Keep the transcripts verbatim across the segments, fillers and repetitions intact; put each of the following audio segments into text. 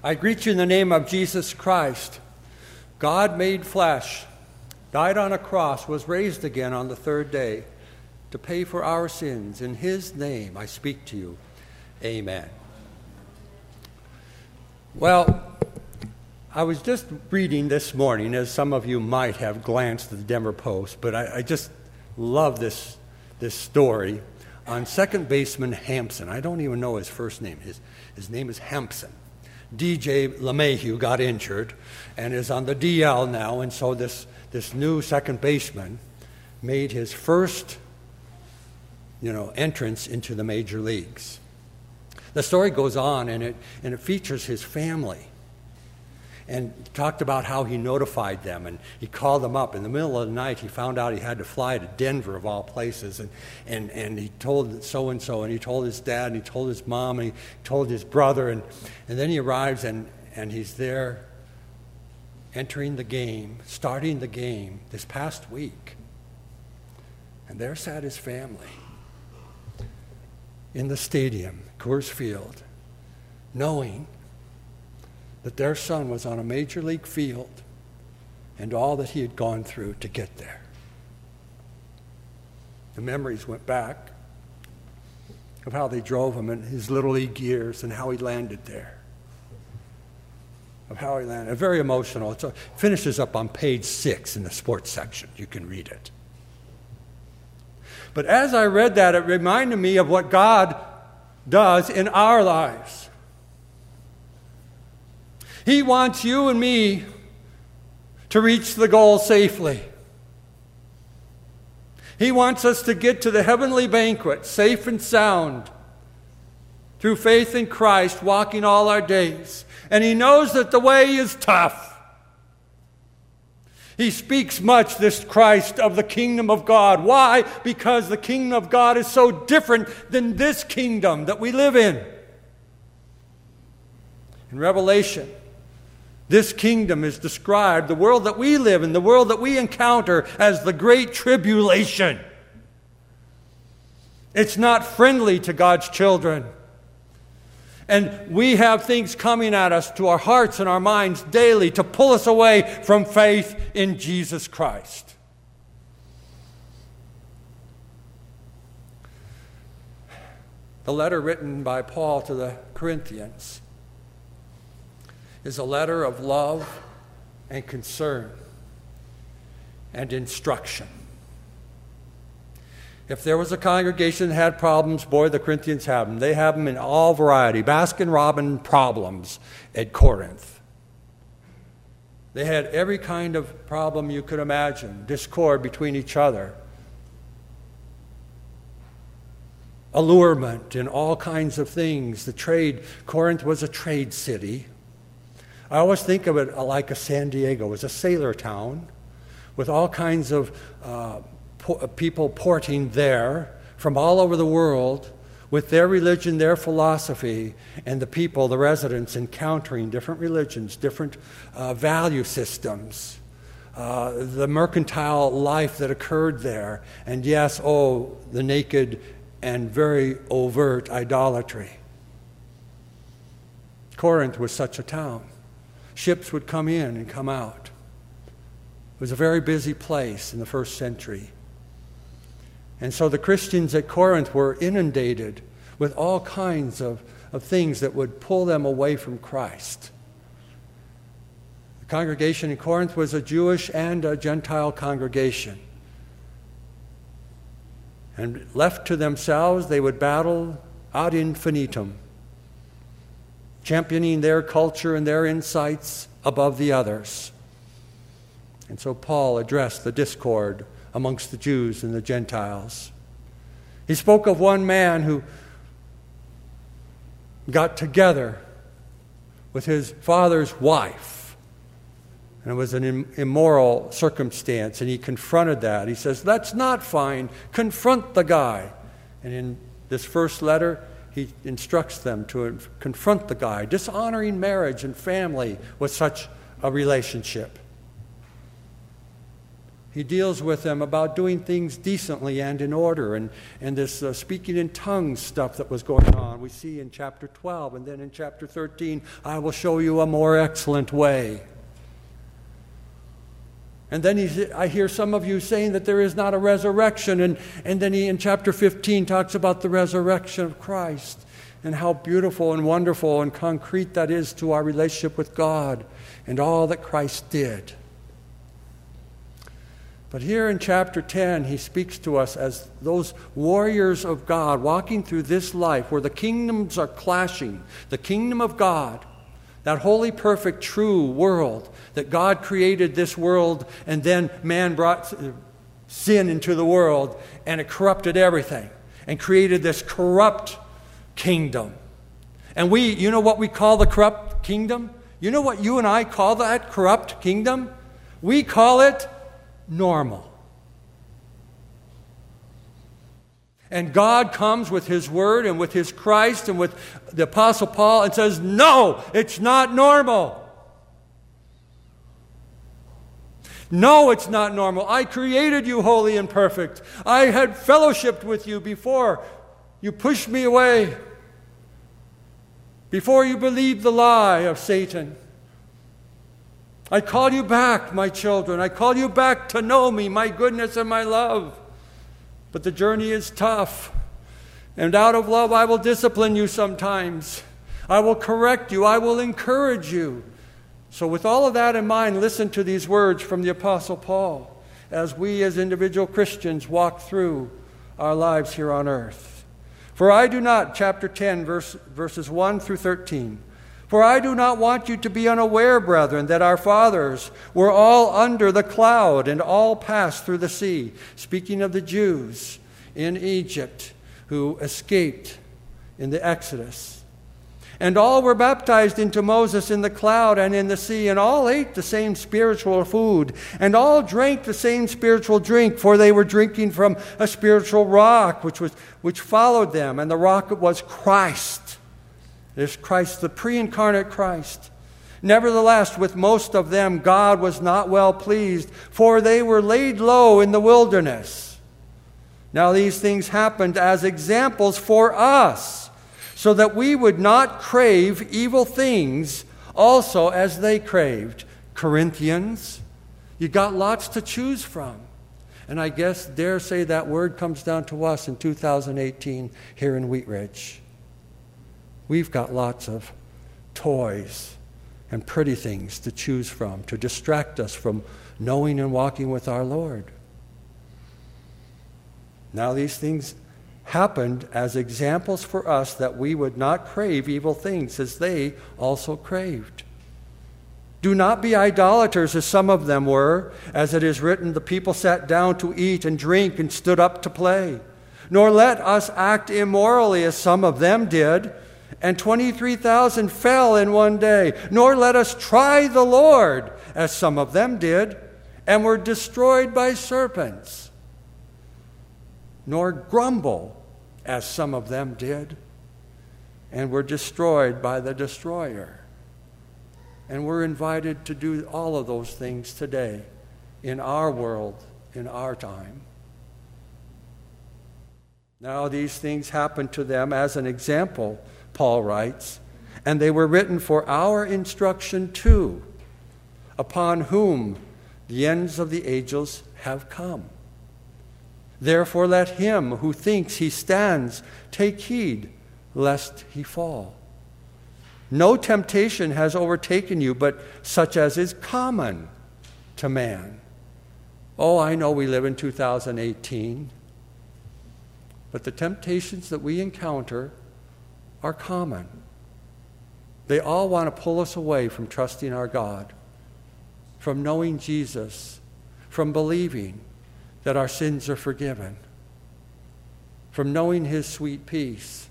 I greet you in the name of Jesus Christ, God made flesh, died on a cross, was raised again on the third day to pay for our sins. In his name I speak to you. Amen. Well, I was just reading this morning, as some of you might have glanced at the Denver Post, but I, I just love this, this story on second baseman Hampson. I don't even know his first name. His, his name is Hampson. D J LeMahieu got injured and is on the D L now, and so this, this new second baseman made his first you know, entrance into the major leagues. The story goes on, and it, and it features his family. And talked about how he notified them, and he called them up. In the middle of the night, he found out he had to fly to Denver, of all places, and, and, and he told so-and-so, and he told his dad, and he told his mom, and he told his brother, and, and then he arrives, and, and he's there entering the game, starting the game this past week. And there sat his family in the stadium, Coors Field, knowing that their son was on a major league field and all that he had gone through to get there. The memories went back of how they drove him in his little league years and how he landed there. Of how he landed. Very emotional. It's a, it finishes up on page six in the sports section. You can read it. But as I read that, it reminded me of what God does in our lives. He wants you and me to reach the goal safely. He wants us to get to the heavenly banquet safe and sound through faith in Christ, walking all our days. And he knows that the way is tough. He speaks much, this Christ, of the kingdom of God. Why? Because the kingdom of God is so different than this kingdom that we live in. In Revelation, this kingdom is described, the world that we live in, the world that we encounter, as the Great Tribulation. It's not friendly to God's children. And we have things coming at us to our hearts and our minds daily to pull us away from faith in Jesus Christ. The letter written by Paul to the Corinthians is a letter of love and concern and instruction. If there was a congregation that had problems, boy, the Corinthians have them. They have them in all variety, Baskin-Robbins problems at Corinth. They had every kind of problem you could imagine, discord between each other, allurement and all kinds of things. The trade, Corinth was a trade city. I always think of it like a San Diego. It was a sailor town with all kinds of uh, po- people porting there from all over the world with their religion, their philosophy, and the people, the residents, encountering different religions, different uh, value systems, uh, the mercantile life that occurred there, and yes, oh, the naked and very overt idolatry. Corinth was such a town. Ships would come in and come out. It was a very busy place in the first century. And so the Christians at Corinth were inundated with all kinds of, of things that would pull them away from Christ. The congregation in Corinth was a Jewish and a Gentile congregation. And left to themselves, they would battle ad infinitum, championing their culture and their insights above the others. And so Paul addressed the discord amongst the Jews and the Gentiles. He spoke of one man who got together with his father's wife. And it was an immoral circumstance, and he confronted that. He says, that's not fine. Confront the guy. And in this first letter, he instructs them to confront the guy, dishonoring marriage and family with such a relationship. He deals with them about doing things decently and in order, and, and this uh, speaking in tongues stuff that was going on. We see in chapter twelve, and then in chapter thirteen, I will show you a more excellent way. And then he, I hear some of you saying that there is not a resurrection, and, and then he in chapter fifteen talks about the resurrection of Christ and how beautiful and wonderful and concrete that is to our relationship with God and all that Christ did. But here in chapter ten, he speaks to us as those warriors of God walking through this life where the kingdoms are clashing. The kingdom of God, that holy, perfect, true world that God created this world, and then man brought sin into the world and it corrupted everything and created this corrupt kingdom. And we, you know what we call the corrupt kingdom? You know what you and I call that corrupt kingdom? We call it normal. And God comes with His Word and with His Christ and with the Apostle Paul and says, no, it's not normal. No, it's not normal. I created you holy and perfect. I had fellowshiped with you before you pushed me away, before you believed the lie of Satan. I call you back, my children. I call you back to know me, my goodness and my love. But the journey is tough. And out of love, I will discipline you sometimes. I will correct you. I will encourage you. So with all of that in mind, listen to these words from the Apostle Paul as we as individual Christians walk through our lives here on earth. For I do not, chapter ten, verse, verses one through thirteen, for I do not want you to be unaware, brethren, that our fathers were all under the cloud and all passed through the sea. Speaking of the Jews in Egypt who escaped in the Exodus. And all were baptized into Moses in the cloud and in the sea, and all ate the same spiritual food, and all drank the same spiritual drink, for they were drinking from a spiritual rock which was which followed them, and the rock was Christ. There's Christ, the pre-incarnate Christ. Nevertheless, with most of them, God was not well pleased, for they were laid low in the wilderness. Now these things happened as examples for us, so that we would not crave evil things also as they craved. Corinthians, you got lots to choose from. And I guess, dare say, that word comes down to us in two thousand eighteen here in Wheat Ridge. We've got lots of toys and pretty things to choose from to distract us from knowing and walking with our Lord. Now these things happened as examples for us that we would not crave evil things as they also craved. Do not be idolaters as some of them were, as it is written, the people sat down to eat and drink and stood up to play. Nor let us act immorally as some of them did, and twenty-three thousand fell in one day. Nor let us try the Lord, as some of them did, and were destroyed by serpents. Nor grumble, as some of them did, and were destroyed by the destroyer. And we're invited to do all of those things today in our world, in our time. Now these things happened to them as an example, Paul writes, and they were written for our instruction too, upon whom the ends of the ages have come. Therefore let him who thinks he stands take heed lest he fall. No temptation has overtaken you, but such as is common to man. Oh, I know we live in two thousand eighteen, but the temptations that we encounter are common. They all want to pull us away from trusting our God, from knowing Jesus, from believing that our sins are forgiven, from knowing His sweet peace.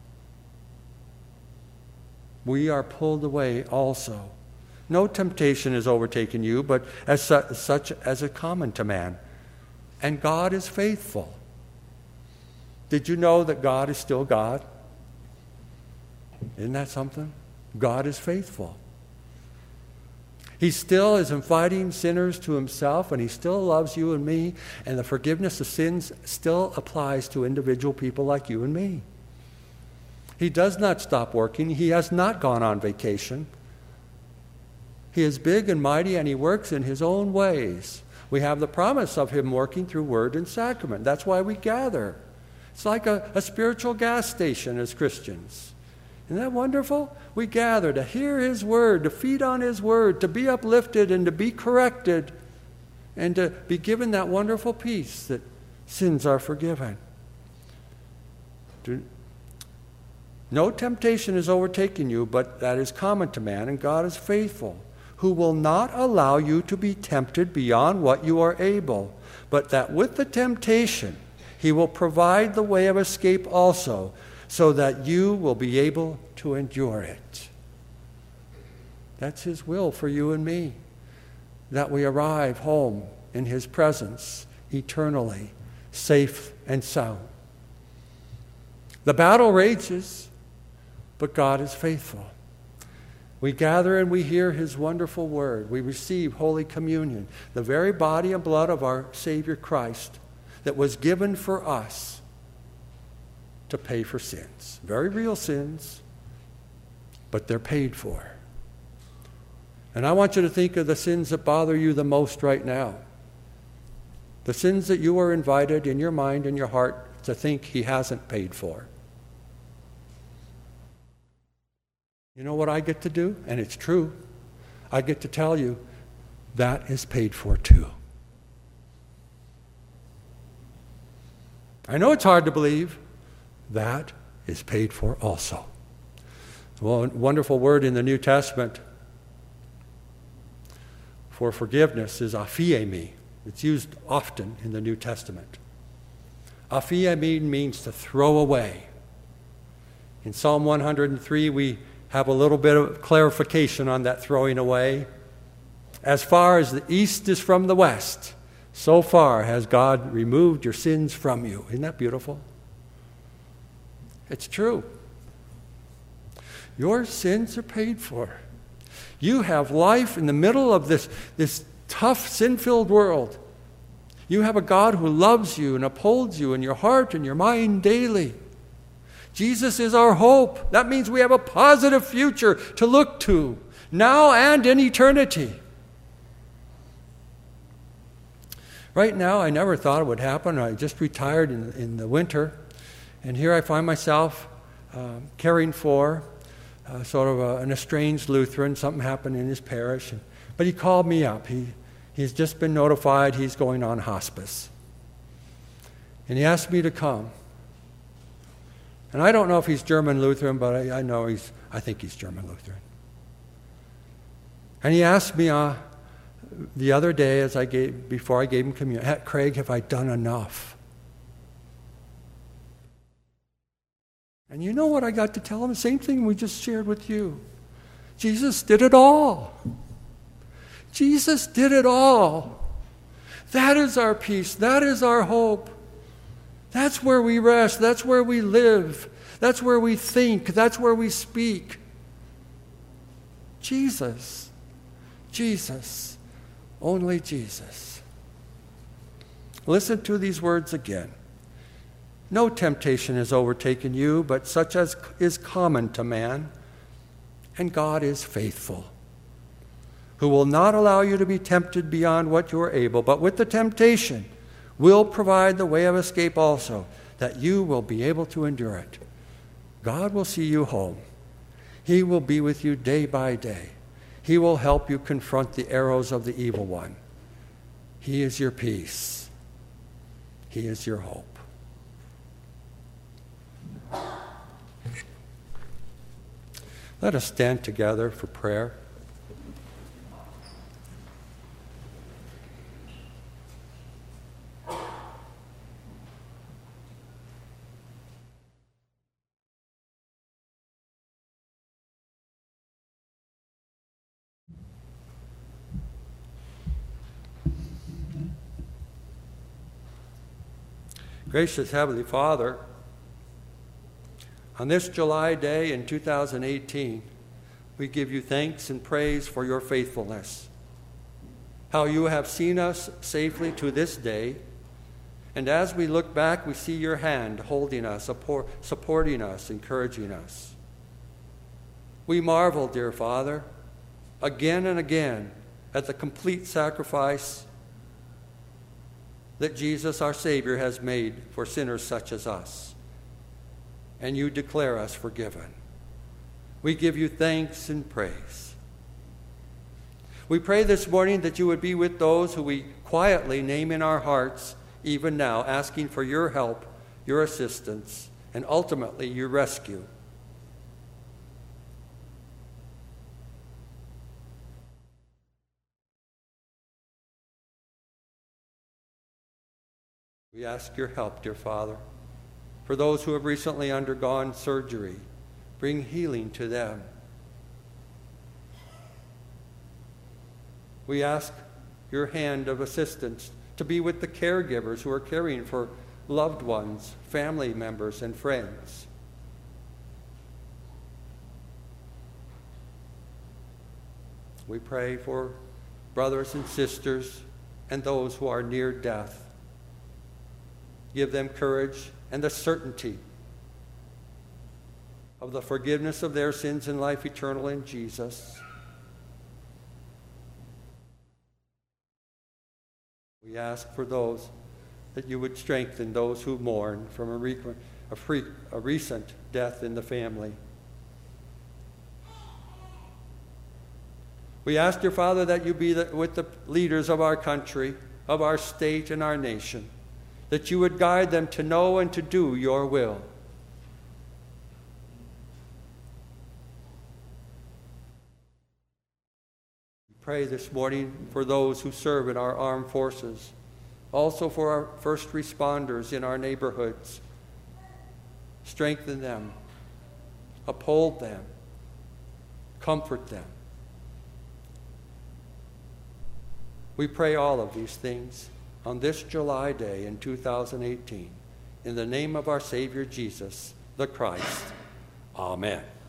We are pulled away also. No temptation has overtaken you, but as su- such as is common to man. And God is faithful. Did you know that God is still God? Isn't that something? God is faithful. He still is inviting sinners to himself, and he still loves you and me, and the forgiveness of sins still applies to individual people like you and me. He does not stop working. He has not gone on vacation. He is big and mighty, and he works in his own ways. We have the promise of him working through word and sacrament. That's why we gather. It's like a, a spiritual gas station as Christians. Isn't that wonderful? We gather to hear his word, to feed on his word, to be uplifted and to be corrected, and to be given that wonderful peace that sins are forgiven. Do, no temptation has overtaken you, but that is common to man, and God is faithful, who will not allow you to be tempted beyond what you are able, but that with the temptation he will provide the way of escape also, so that you will be able to endure it. That's his will for you and me, that we arrive home in his presence eternally, safe and sound. The battle rages, but God is faithful. We gather and we hear his wonderful word. We receive Holy Communion, the very body and blood of our Savior Christ that was given for us to pay for sins. Very real sins, but they're paid for. And I want you to think of the sins that bother you the most right now. The sins that you are invited in your mind and your heart to think he hasn't paid for. You know what I get to do? And it's true. I get to tell you that is paid for too. I know it's hard to believe. That is paid for also. Well, a wonderful word in the New Testament for forgiveness is aphiemi. It's used often in the New Testament. Aphiemi means to throw away. In Psalm one hundred three, we have a little bit of clarification on that throwing away. As far as the east is from the west, so far has God removed your sins from you. Isn't that beautiful? It's true. Your sins are paid for. You have life in the middle of this, this tough, sin-filled world. You have a God who loves you and upholds you in your heart and your mind daily. Jesus is our hope. That means we have a positive future to look to, now and in eternity. Right now, I never thought it would happen. I just retired in, in the winter. And here I find myself uh, caring for uh, sort of a, an estranged Lutheran. Something happened in his parish. And, but he called me up. He, he's just been notified he's going on hospice. And he asked me to come. And I don't know if he's German Lutheran, but I, I know he's, I think he's German Lutheran. And he asked me uh, the other day as I gave, before I gave him communion, Craig, have I done enough? And you know what I got to tell him? The same thing we just shared with you. Jesus did it all. Jesus did it all. That is our peace. That is our hope. That's where we rest. That's where we live. That's where we think. That's where we speak. Jesus. Jesus. Only Jesus. Listen to these words again. No temptation has overtaken you, but such as is common to man. And God is faithful, who will not allow you to be tempted beyond what you are able, but with the temptation will provide the way of escape also, that you will be able to endure it. God will see you home. He will be with you day by day. He will help you confront the arrows of the evil one. He is your peace. He is your hope. Let us stand together for prayer. Gracious Heavenly Father, on this July day in two thousand eighteen, we give you thanks and praise for your faithfulness. how you have seen us safely to this day. And as we look back, we see your hand holding us, supporting us, encouraging us. We marvel, dear Father, again and again at the complete sacrifice that Jesus, our Savior, has made for sinners such as us. And you declare us forgiven. We give you thanks and praise. We pray this morning that you would be with those who we quietly name in our hearts even now, asking for your help, your assistance, and ultimately your rescue. We ask your help, dear Father, for those who have recently undergone surgery. Bring healing to them. We ask your hand of assistance to be with the caregivers who are caring for loved ones, family members, and friends. We pray for brothers and sisters and those who are near death. Give them courage and the certainty of the forgiveness of their sins and life eternal in Jesus. We ask for those that you would strengthen those who mourn from a, re- a, free, a recent death in the family. We ask, dear Father, that you be the, with the leaders of our country, of our state, and our nation, that you would guide them to know and to do your will. Pray this morning for those who serve in our armed forces, also for our first responders in our neighborhoods. Strengthen them, uphold them, comfort them. We pray all of these things on this July day in two thousand eighteen, in the name of our Savior Jesus, the Christ. Amen.